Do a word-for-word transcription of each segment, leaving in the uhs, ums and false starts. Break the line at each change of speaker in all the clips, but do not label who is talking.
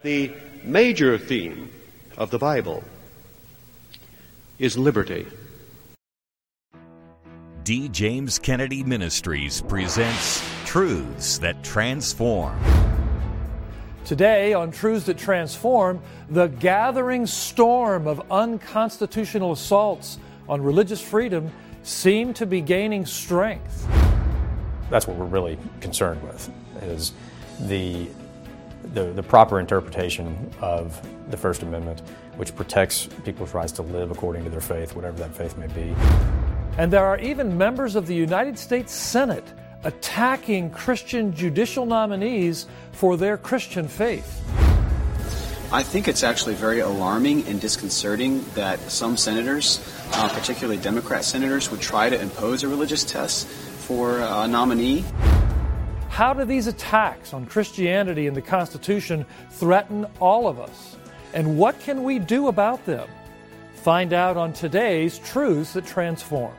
The major theme of the Bible is liberty.
D. James Kennedy Ministries presents Truths That Transform.
Today on Truths That Transform, the gathering storm of unconstitutional assaults on religious freedom seem to be gaining strength.
That's what we're really concerned with, is the The, the proper interpretation of the First Amendment, which protects people's rights to live according to their faith, whatever that faith may be.
And there are even members of the United States Senate attacking Christian judicial nominees for their Christian faith.
I think it's actually very alarming and disconcerting that some senators, uh, particularly Democrat senators, would try to impose a religious test for a nominee.
How do these attacks on Christianity and the Constitution threaten all of us? And what can we do about them? Find out on today's Truths That Transform.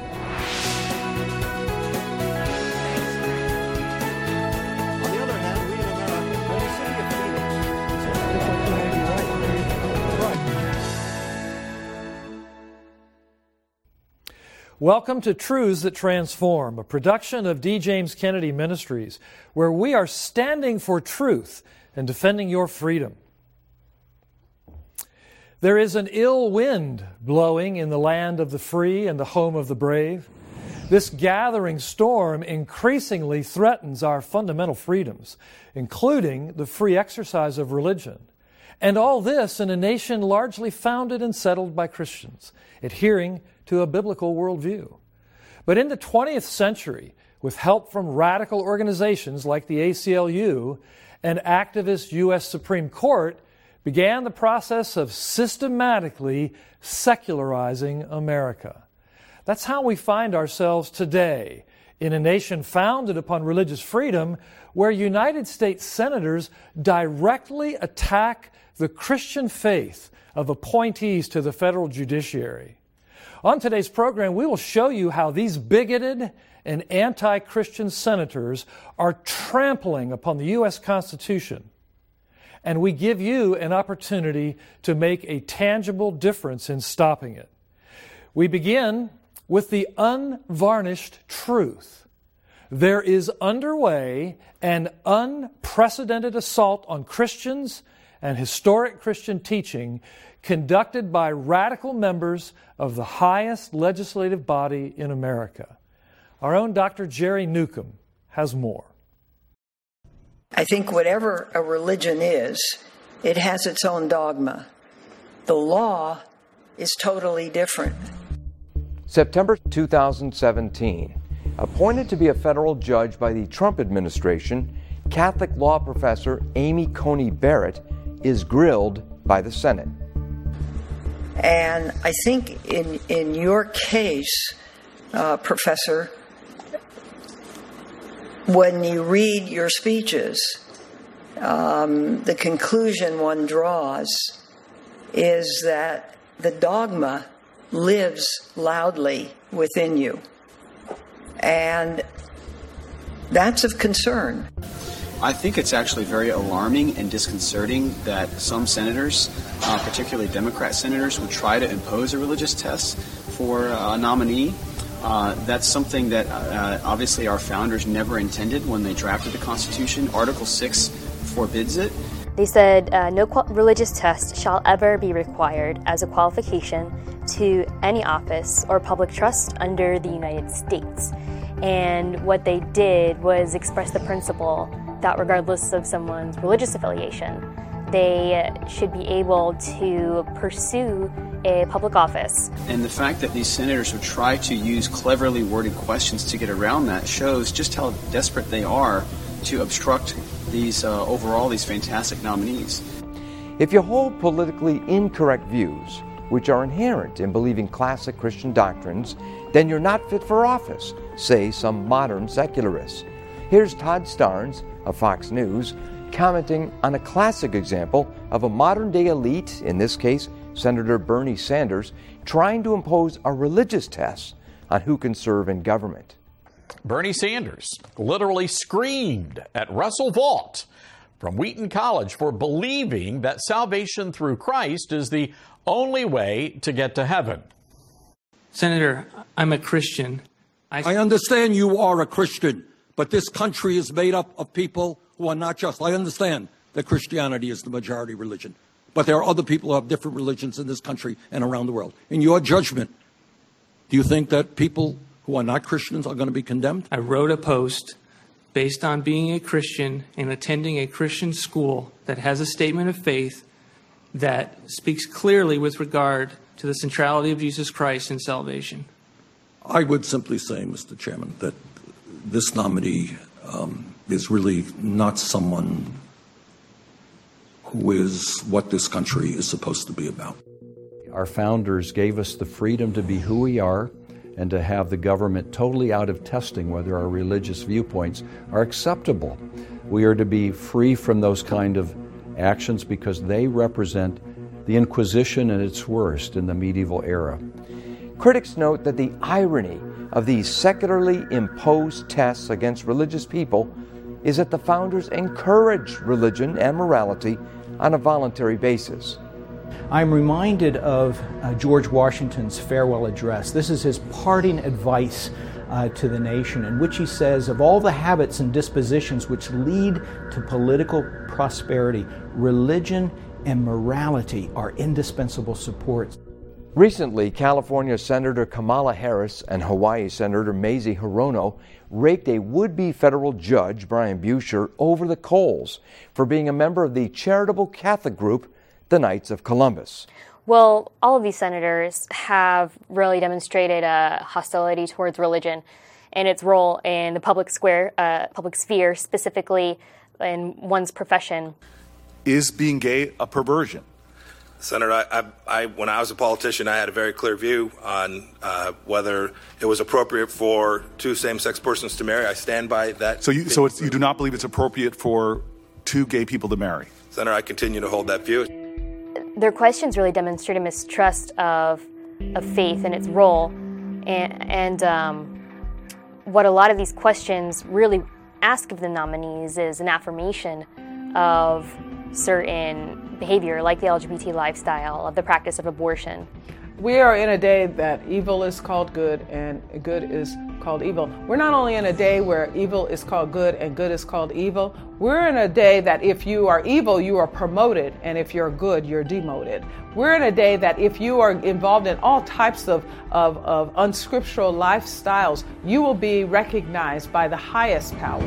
Welcome to Truths That Transform, a production of D. James Kennedy Ministries, where we are standing for truth and defending your freedom. There is an ill wind blowing in the land of the free and the home of the brave. This gathering storm increasingly threatens our fundamental freedoms, including the free exercise of religion. And all this in a nation largely founded and settled by Christians, adhering to a biblical worldview. But in the twentieth century, with help from radical organizations like the A C L U, an activist U S Supreme Court began the process of systematically secularizing America. That's how we find ourselves today, in a nation founded upon religious freedom, where United States senators directly attack the Christian faith of appointees to the federal judiciary. On today's program, we will show you how these bigoted and anti-Christian senators are trampling upon the U S Constitution. And we give you an opportunity to make a tangible difference in stopping it. We begin with the unvarnished truth. There is underway an unprecedented assault on Christians and historic Christian teaching conducted by radical members of the highest legislative body in America. Our own Doctor Jerry Newcomb has more.
I think whatever a religion is, it has its own dogma. The law is totally different.
September two thousand seventeen, appointed to be a federal judge by the Trump administration, Catholic law professor Amy Coney Barrett is grilled by the Senate.
And I think in, in your case, uh, Professor, when you read your speeches, um, the conclusion one draws is that the dogma lives loudly within you. And that's of concern.
I think it's actually very alarming and disconcerting that some senators, uh, particularly Democrat senators, would try to impose a religious test for a nominee. Uh, that's something that uh, obviously our founders never intended when they drafted the Constitution. Article six forbids it.
They said uh, no qual- religious test shall ever be required as a qualification to any office or public trust under the United States. And what they did was express the principle that regardless of someone's religious affiliation, they should be able to pursue a public office.
And the fact that these senators would try to use cleverly worded questions to get around that shows just how desperate they are to obstruct these, uh, overall, these fantastic nominees.
If you hold politically incorrect views, which are inherent in believing classic Christian doctrines, then you're not fit for office, say some modern secularists. Here's Todd Starnes of Fox News commenting on a classic example of a modern-day elite, in this case Senator Bernie Sanders, trying to impose a religious test on who can serve in government.
Bernie Sanders literally screamed at Russell Vought, from Wheaton College for believing that salvation through Christ is the only way to get to heaven.
Senator, I'm a Christian.
I, I understand you are a Christian, but this country is made up of people who are not just. I understand that Christianity is the majority religion, but there are other people who have different religions in this country and around the world. In your judgment, do you think that people who are not Christians are going to be condemned?
I wrote a post based on being a Christian and attending a Christian school that has a statement of faith that speaks clearly with regard to the centrality of Jesus Christ in salvation.
I would simply say, Mister Chairman, that this nominee um, is really not someone who is what this country is supposed to be about.
Our founders gave us the freedom to be who we are and to have the government totally out of testing whether our religious viewpoints are acceptable. We are to be free from those kind of actions because they represent the Inquisition at its worst in the medieval era.
Critics note that the irony of these secularly imposed tests against religious people is that the founders encouraged religion and morality on a voluntary basis.
I'm reminded of uh, George Washington's farewell address. This is his parting advice uh, to the nation, in which he says, of all the habits and dispositions which lead to political prosperity, religion and morality are indispensable supports.
Recently, California Senator Kamala Harris and Hawaii Senator Mazie Hirono raked a would-be federal judge, Brian Buescher, over the coals for being a member of the charitable Catholic group, the Knights of Columbus.
Well, all of these senators have really demonstrated a hostility towards religion and its role in the public square, uh, public sphere, specifically in one's profession.
Is being gay a perversion?
Senator, I, I, I, when I was a politician, I had a very clear view on uh, whether it was appropriate for two same-sex persons to marry. I stand by that.
So you, so it's, you do not believe it's appropriate for two gay people to marry?
Senator, I continue to hold that view.
Their questions really demonstrate a mistrust of, of faith and its role, and, and um, what a lot of these questions really ask of the nominees is an affirmation of certain behavior, like the L G B T lifestyle, of the practice of abortion.
We are in a day that evil is called good and good is called evil. We're not only in a day where evil is called good and good is called evil, we're in a day that if you are evil, you are promoted, and if you're good, you're demoted. We're in a day that if you are involved in all types of, of, of unscriptural lifestyles, you will be recognized by the highest power.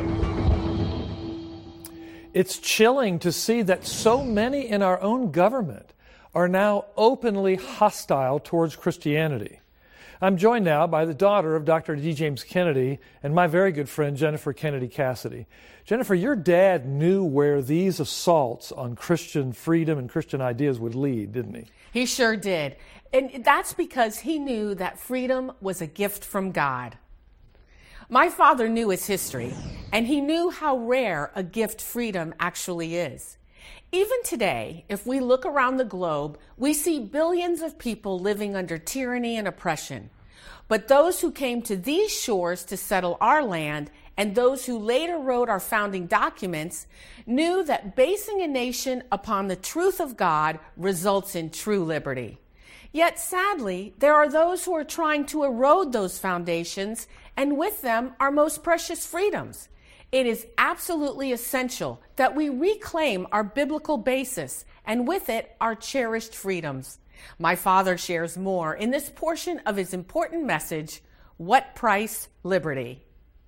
It's chilling to see that so many in our own government are now openly hostile towards Christianity. I'm joined now by the daughter of Doctor D. James Kennedy and my very good friend Jennifer Kennedy Cassidy. Jennifer, your dad knew where these assaults on Christian freedom and Christian ideas would lead, didn't he?
He sure did. And that's because he knew that freedom was a gift from God. My father knew his history, and he knew how rare a gift freedom actually is. Even today, if we look around the globe, we see billions of people living under tyranny and oppression. But those who came to these shores to settle our land and those who later wrote our founding documents knew that basing a nation upon the truth of God results in true liberty. Yet sadly, there are those who are trying to erode those foundations and with them our most precious freedoms. It is absolutely essential that we reclaim our biblical basis and with it our cherished freedoms. My father shares more in this portion of his important message, What Price Liberty?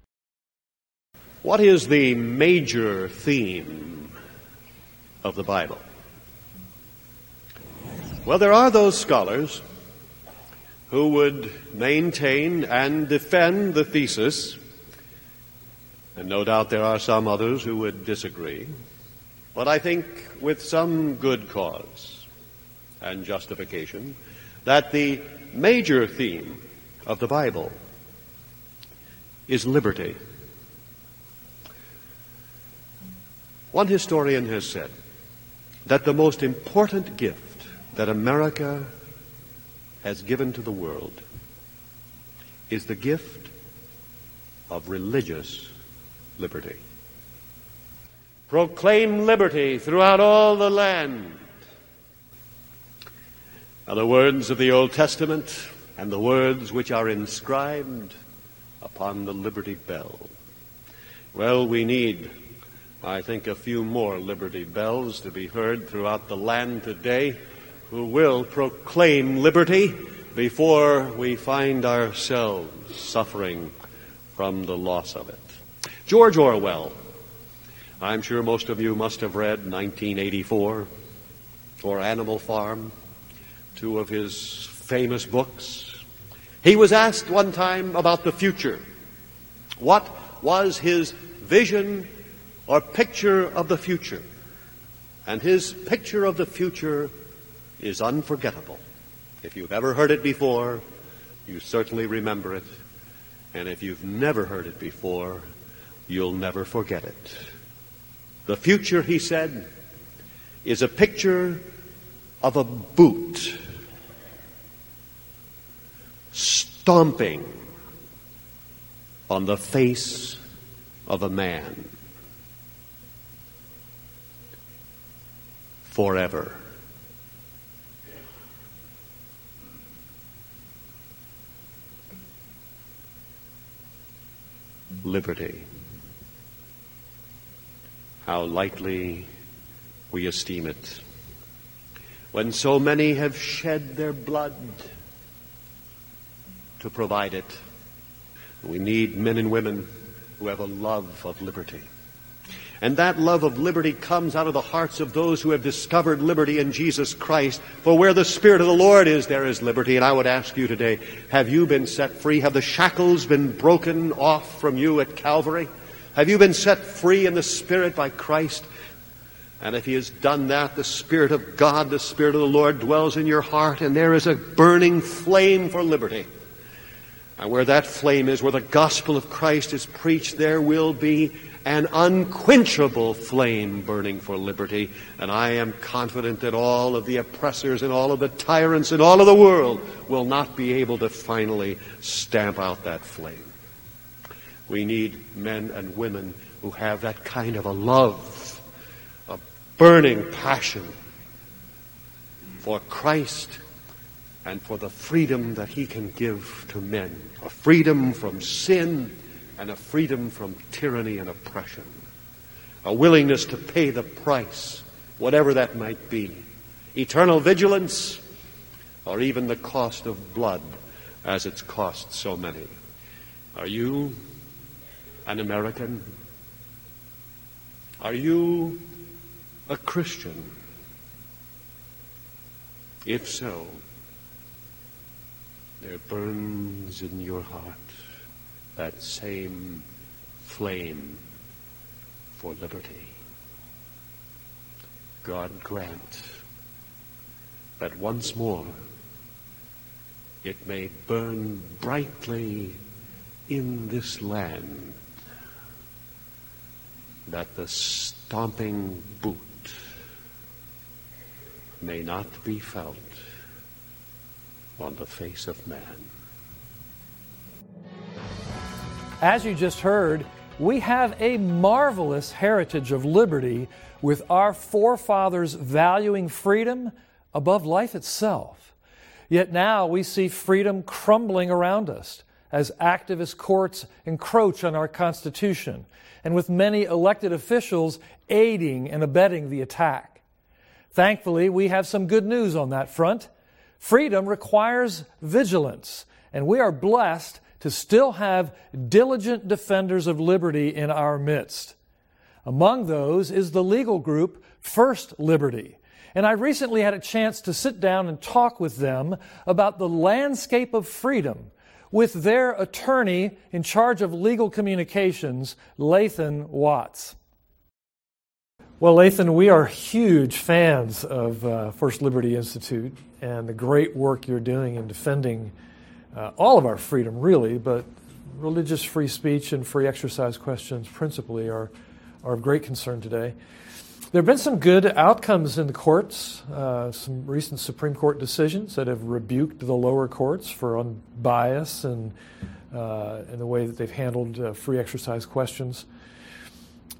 What is the major theme of the Bible? Well, there are those scholars who would maintain and defend the thesis, and no doubt there are some others who would disagree, but I think with some good cause and justification, that the major theme of the Bible is liberty. One historian has said that the most important gift that America has given to the world is the gift of religious liberty. proclaim liberty throughout all the land. Are the words of the Old Testament and the words which are inscribed upon the Liberty Bell. Well, we need, I think, a few more Liberty Bells to be heard throughout the land today who will proclaim liberty before we find ourselves suffering from the loss of it. George Orwell, I'm sure most of you must have read nineteen eighty-four or Animal Farm, two of his famous books. He was asked one time about the future. What was his vision or picture of the future? And his picture of the future is unforgettable. If you've ever heard it before, you certainly remember it. And if you've never heard it before, you'll never forget it. The future, he said, is a picture of a boot stomping on the face of a man forever. Liberty. How lightly we esteem it, when so many have shed their blood to provide it. We need men and women who have a love of liberty. And that love of liberty comes out of the hearts of those who have discovered liberty in Jesus Christ. For where the Spirit of the Lord is, there is liberty. And I would ask you today, have you been set free? Have the shackles been broken off from you at Calvary? Have you been set free in the Spirit by Christ? And if He has done that, the Spirit of God, the Spirit of the Lord dwells in your heart, and there is a burning flame for liberty. And where that flame is, where the gospel of Christ is preached, there will be an unquenchable flame burning for liberty. And I am confident that all of the oppressors and all of the tyrants and all of the world will not be able to finally stamp out that flame. We need men and women who have that kind of a love, a burning passion for Christ and for the freedom that He can give to men. A freedom from sin and a freedom from tyranny and oppression. A willingness to pay the price, whatever that might be. Eternal vigilance, or even the cost of blood, as it's cost so many. Are you an American? Are you a Christian? If so, there burns in your heart that same flame for liberty. God grant that once more it may burn brightly in this land, that the stomping boot may not be felt on the face of man.
As you just heard, we have a marvelous heritage of liberty, with our forefathers valuing freedom above life itself. Yet now we see freedom crumbling around us as activist courts encroach on our Constitution, and with many elected officials aiding and abetting the attack. Thankfully, we have some good news on that front. Freedom requires vigilance, and we are blessed to still have diligent defenders of liberty in our midst. Among those is the legal group First Liberty. And I recently had a chance to sit down and talk with them about the landscape of freedom with their attorney in charge of legal communications, Lathan Watts. Well, Lathan, we are huge fans of uh, First Liberty Institute and the great work you're doing in defending uh, all of our freedom, really, but religious free speech and free exercise questions principally are, are of great concern today. There have been some good outcomes in the courts, uh, some recent Supreme Court decisions that have rebuked the lower courts for unbias and uh, in the way that they've handled uh, free exercise questions.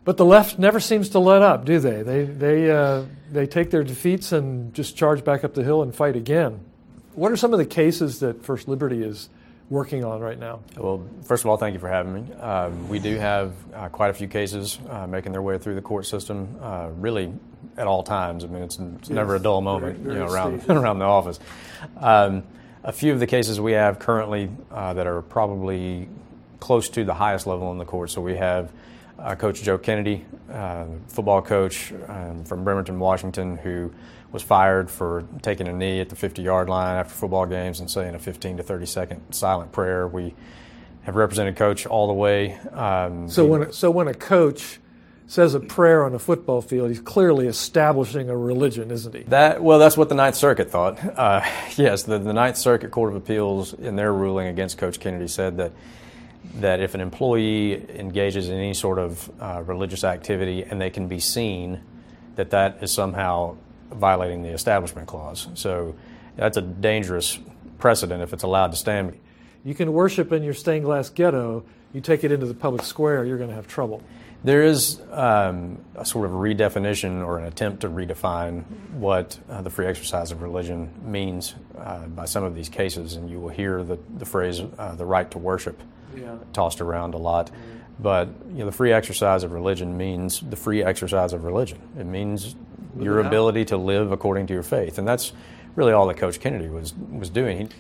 But the left never seems to let up, do they? They they uh, they take their defeats and just charge back up the hill and fight again. What are some of the cases that First Liberty is working on right now?
Well, first of all, thank you for having me. Um, we do have uh, quite a few cases uh, making their way through the court system, uh, really at all times. I mean, it's, it's yes. never a dull moment, very, very you know, around around the office. Um, a few of the cases we have currently uh, that are probably close to the highest level in the court. So we have uh, Coach Joe Kennedy, uh, football coach um, from Bremerton, Washington, who was fired for taking a knee at the fifty-yard line after football games and saying a fifteen to thirty second silent prayer. We have represented Coach all the way. Um,
so, when a, so when a coach says a prayer on a football field, he's clearly establishing a religion, isn't he?
That well, that's what the Ninth Circuit thought. Uh, yes, the, the Ninth Circuit Court of Appeals, in their ruling against Coach Kennedy, said that that if an employee engages in any sort of uh, religious activity and they can be seen, that that is somehow violating the Establishment Clause. So that's a dangerous precedent if it's allowed to stand.
You can worship in your stained glass ghetto, you take it into the public square, you're going to have trouble.
There is um, a sort of redefinition or an attempt to redefine what uh, the free exercise of religion means uh, by some of these cases, and you will hear the, the phrase uh, the right to worship yeah. tossed around a lot. Mm-hmm. But you know, the free exercise of religion means the free exercise of religion. It means Live your it ability to live according to your faith, and that's really all that Coach Kennedy was was doing. He,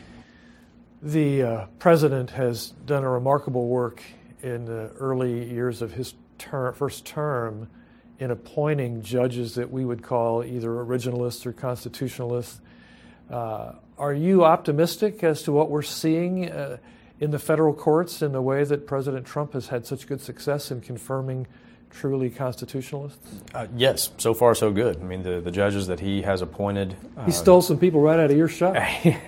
the uh, president has done a remarkable work in the early years of his ter- first term in appointing judges that we would call either originalists or constitutionalists. Uh, are you optimistic as to what we're seeing uh, in the federal courts in the way that President Trump has had such good success in confirming truly constitutionalists?
Uh, yes, so far so good. I mean, the, the judges that he has appointed... Uh,
he stole some people right out of your shop.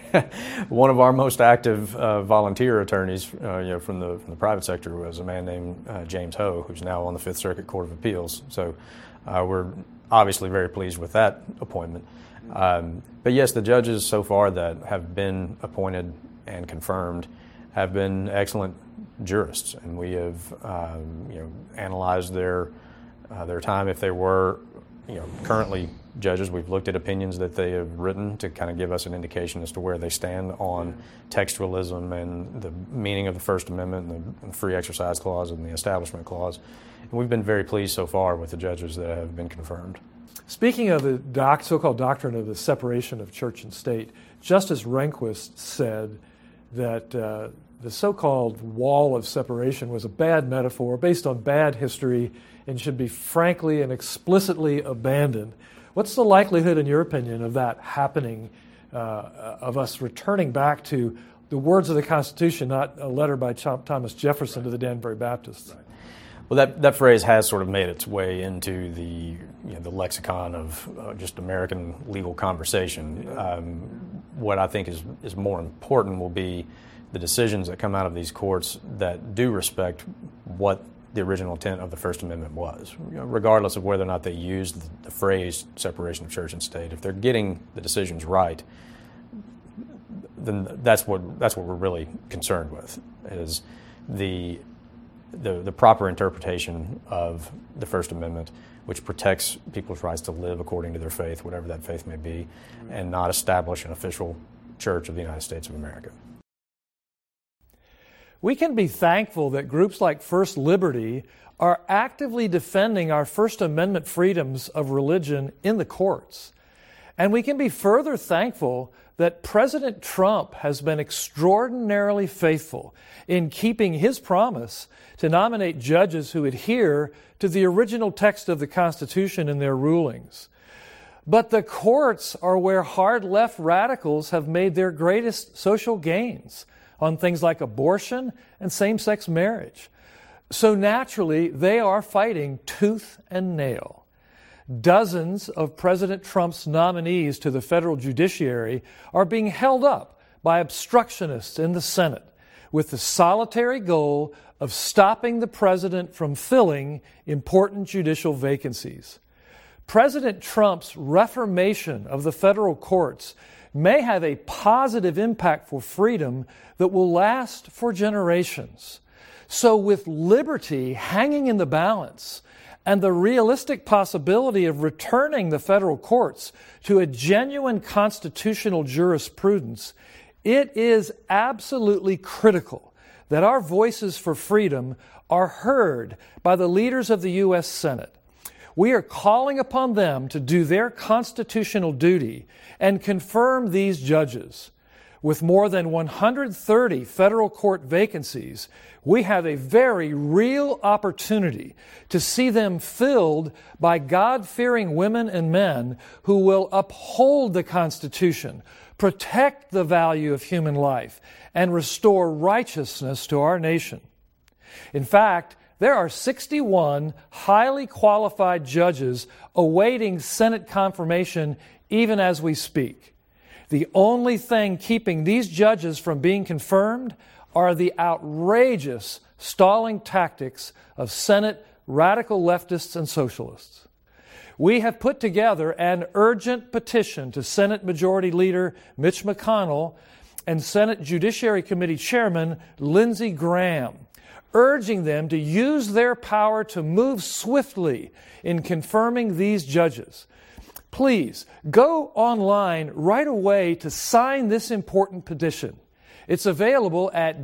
One of our most active uh, volunteer attorneys uh, you know, from the from the private sector was a man named uh, James Ho, who's now on the Fifth Circuit Court of Appeals. So uh, we're obviously very pleased with that appointment. Um, but yes, the judges so far that have been appointed and confirmed have been excellent jurists, and we have um, you know analyzed their uh, their time. If they were you know currently judges, we've looked at opinions that they have written to kind of give us an indication as to where they stand on textualism and the meaning of the First Amendment and the, and the Free Exercise Clause and the Establishment Clause. And we've been very pleased so far with the judges that have been confirmed.
Speaking of the doc, so-called doctrine of the separation of church and state, Justice Rehnquist said that uh, the so-called wall of separation was a bad metaphor based on bad history and should be frankly and explicitly abandoned. What's the likelihood, in your opinion, of that happening, uh, of us returning back to the words of the Constitution, not a letter by Thomas Jefferson to the Danbury Baptists?
Right. Well, that, that phrase has sort of made its way into the you know, the lexicon of uh, just American legal conversation. Um, what I think is, is more important will be the decisions that come out of these courts that do respect what the original intent of the First Amendment was, regardless of whether or not they used the, the phrase separation of church and state. If they're getting the decisions right, then that's what that's what we're really concerned with, is the the, the proper interpretation of the First Amendment, which protects people's rights to live according to their faith, whatever that faith may be, and not establish an official church of the United States of America.
We can be thankful that groups like First Liberty are actively defending our First Amendment freedoms of religion in the courts. And we can be further thankful that President Trump has been extraordinarily faithful in keeping his promise to nominate judges who adhere to the original text of the Constitution in their rulings. But the courts are where hard left radicals have made their greatest social gains on things like abortion and same-sex marriage. So naturally, they are fighting tooth and nail. Dozens of President Trump's nominees to the federal judiciary are being held up by obstructionists in the Senate with the solitary goal of stopping the president from filling important judicial vacancies. President Trump's reformation of the federal courts may have a positive impact for freedom that will last for generations. So with liberty hanging in the balance and the realistic possibility of returning the federal courts to a genuine constitutional jurisprudence, it is absolutely critical that our voices for freedom are heard by the leaders of the U S Senate. We are calling upon them to do their constitutional duty and confirm these judges. With more than one hundred thirty federal court vacancies, we have a very real opportunity to see them filled by God-fearing women and men who will uphold the Constitution, protect the value of human life, and restore righteousness to our nation. In fact, there are sixty-one highly qualified judges awaiting Senate confirmation even as we speak. The only thing keeping these judges from being confirmed are the outrageous stalling tactics of Senate radical leftists and socialists. We have put together an urgent petition to Senate Majority Leader Mitch McConnell and Senate Judiciary Committee Chairman Lindsey Graham, urging them to use their power to move swiftly in confirming these judges. Please go online right away to sign this important petition. It's available at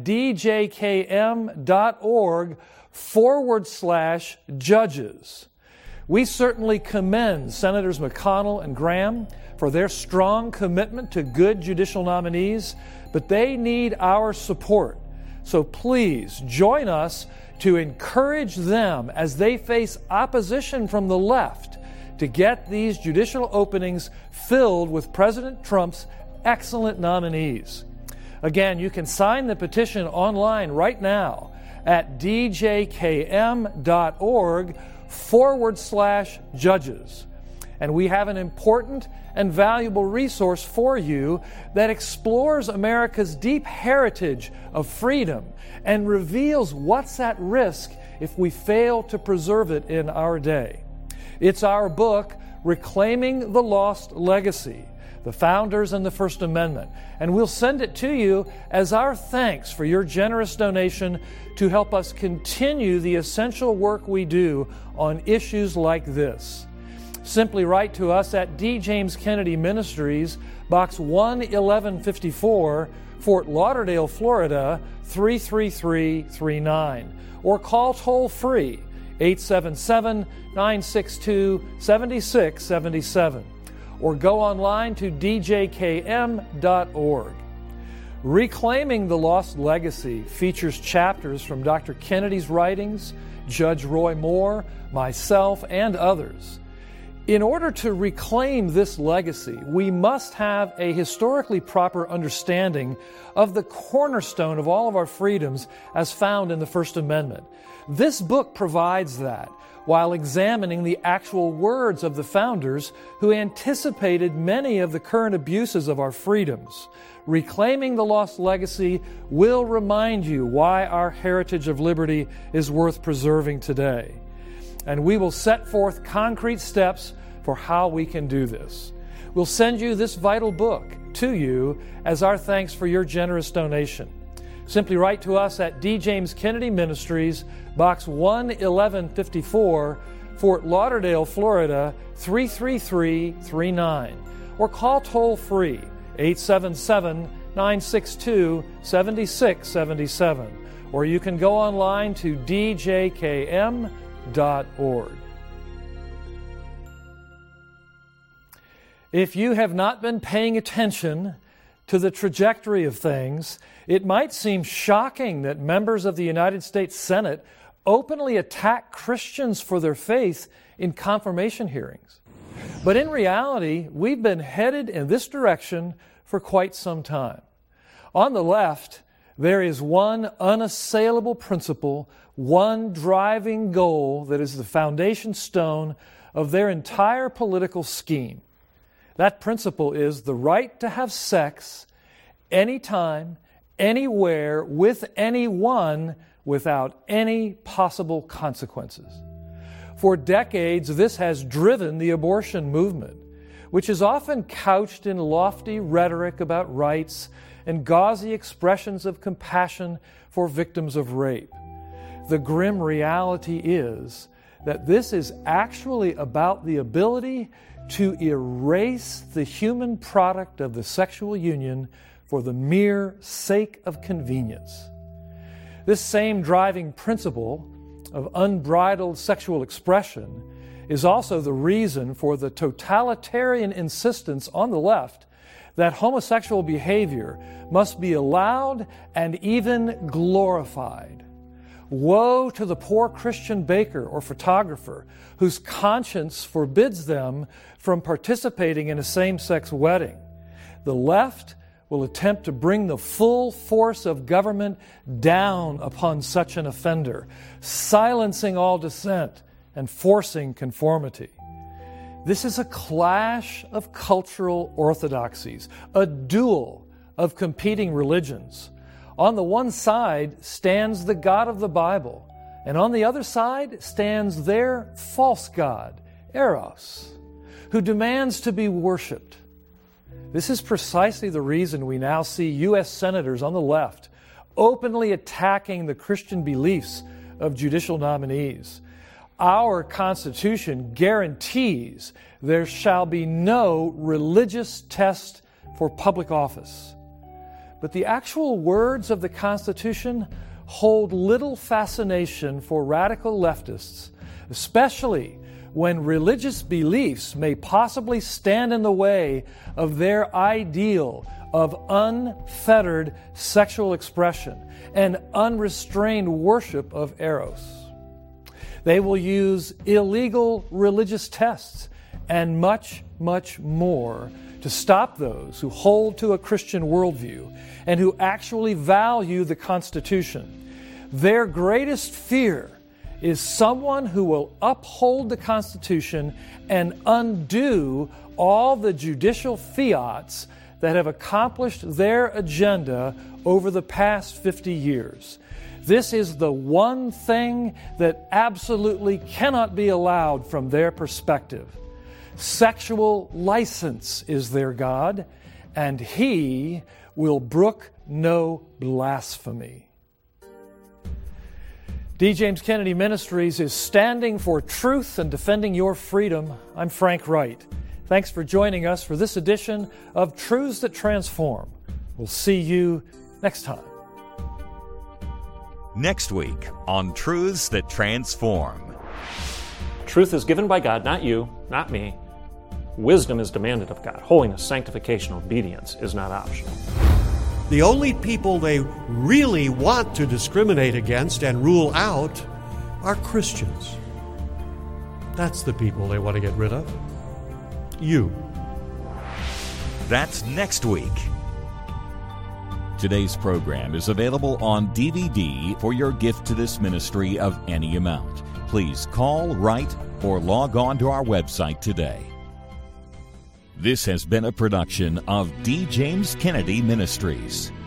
djkm.org forward slash judges. We certainly commend Senators McConnell and Graham for their strong commitment to good judicial nominees, but they need our support. So please join us to encourage them as they face opposition from the left to get these judicial openings filled with President Trump's excellent nominees. Again, you can sign the petition online right now at djkm.org forward slash judges. And we have an important and valuable resource for you that explores America's deep heritage of freedom and reveals what's at risk if we fail to preserve it in our day. It's our book, Reclaiming the Lost Legacy, the Founders and the First Amendment, and we'll send it to you as our thanks for your generous donation to help us continue the essential work we do on issues like this. Simply write to us at D. James Kennedy Ministries, Box one eleven fifty-four, Fort Lauderdale, Florida, three three three three nine, or call toll-free eight seven seven, nine six two, seven six seven seven, or go online to d j k m dot org. Reclaiming the Lost Legacy features chapters from Doctor Kennedy's writings, Judge Roy Moore, myself, and others. In order to reclaim this legacy, we must have a historically proper understanding of the cornerstone of all of our freedoms as found in the First Amendment. This book provides that, while examining the actual words of the founders who anticipated many of the current abuses of our freedoms. Reclaiming the Lost Legacy will remind you why our heritage of liberty is worth preserving today. And we will set forth concrete steps for how we can do this. We'll send you this vital book to you as our thanks for your generous donation. Simply write to us at D. James Kennedy Ministries, Box one eleven fifty-four, Fort Lauderdale, Florida, three three three three nine, or call toll-free eight seven seven, nine six two, seven six seven seven, or you can go online to d j k m dot org. If you have not been paying attention to the trajectory of things, it might seem shocking that members of the United States Senate openly attack Christians for their faith in confirmation hearings. But in reality, we've been headed in this direction for quite some time. On the left, there is one unassailable principle, one driving goal that is the foundation stone of their entire political scheme. That principle is the right to have sex anytime, anywhere, with anyone, without any possible consequences. For decades, this has driven the abortion movement, which is often couched in lofty rhetoric about rights and gauzy expressions of compassion for victims of rape. The grim reality is that this is actually about the ability to erase the human product of the sexual union for the mere sake of convenience. This same driving principle of unbridled sexual expression is also the reason for the totalitarian insistence on the left that homosexual behavior must be allowed and even glorified. Woe to the poor Christian baker or photographer whose conscience forbids them from participating in a same-sex wedding. The left will attempt to bring the full force of government down upon such an offender, silencing all dissent and forcing conformity. This is a clash of cultural orthodoxies, a duel of competing religions. On the one side stands the God of the Bible, and on the other side stands their false god, Eros, who demands to be worshipped. This is precisely the reason we now see U S senators on the left openly attacking the Christian beliefs of judicial nominees. Our Constitution guarantees there shall be no religious test for public office. But the actual words of the Constitution hold little fascination for radical leftists, especially when religious beliefs may possibly stand in the way of their ideal of unfettered sexual expression and unrestrained worship of Eros. They will use illegal religious tests and much, much more to stop those who hold to a Christian worldview and who actually value the Constitution. Their greatest fear is someone who will uphold the Constitution and undo all the judicial fiats that have accomplished their agenda over the past fifty years. This is the one thing that absolutely cannot be allowed from their perspective. Sexual license is their God, and He will brook no blasphemy. D. James Kennedy Ministries is standing for truth and defending your freedom. I'm Frank Wright. Thanks for joining us for this edition of Truths That Transform. We'll see you next time.
Next week on Truths That Transform.
Truth is given by God, not you, not me. Wisdom is demanded of God. Holiness, sanctification, obedience is not optional.
The only people they really want to discriminate against and rule out are Christians. That's the people they want to get rid of. You.
That's next week. Today's program is available on D V D for your gift to this ministry of any amount. Please call, write, or log on to our website today. This has been a production of D. James Kennedy Ministries.